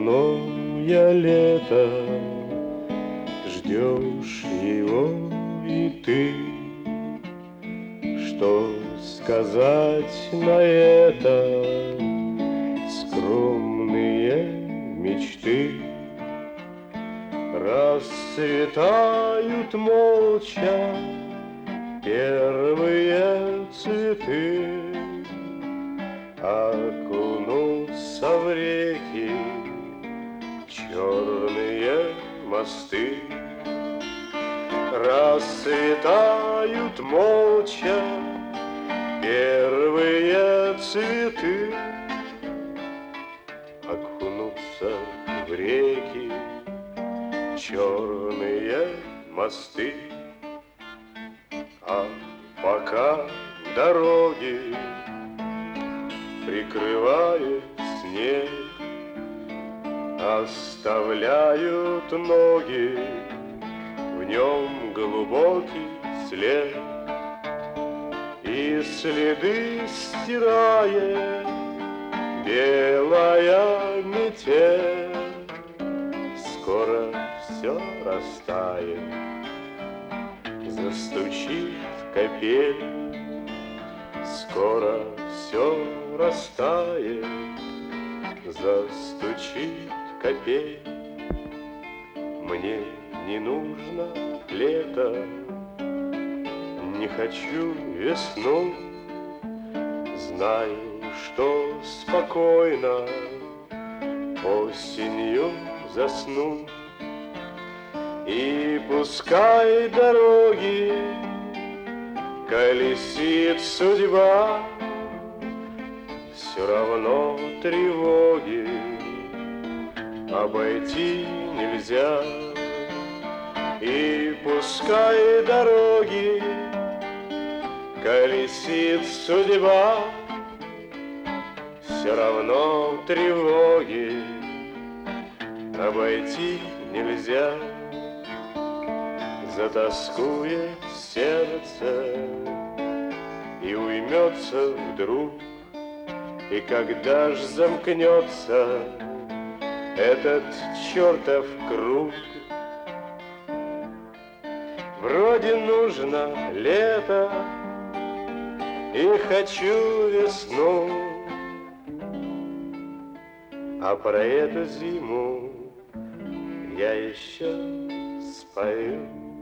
Земное лето, ждешь его и ты. Что сказать на это скромные мечты? Расцветают молча первые цветы, окунутся в реки черные мосты. Расцветают молча первые цветы, окунутся в реки черные мосты. А пока дороги прикрывает снег, оставляют ноги в нем глубокий след, и следы стирает белая метель. Скоро все растает, застучит капель. Скоро все растает, застучит капель. Мне не нужно лето, не хочу весну. Знаю, что спокойно осенью засну. И пускай дороги колесит судьба, все равно тревоги обойти нельзя. И пускай дороги колесит судьба, все равно тревоги обойти нельзя. Затоскует сердце и уймется вдруг, и когда ж замкнется этот чертов круг, вроде нужно лето и хочу весну, а про эту зиму я еще спою.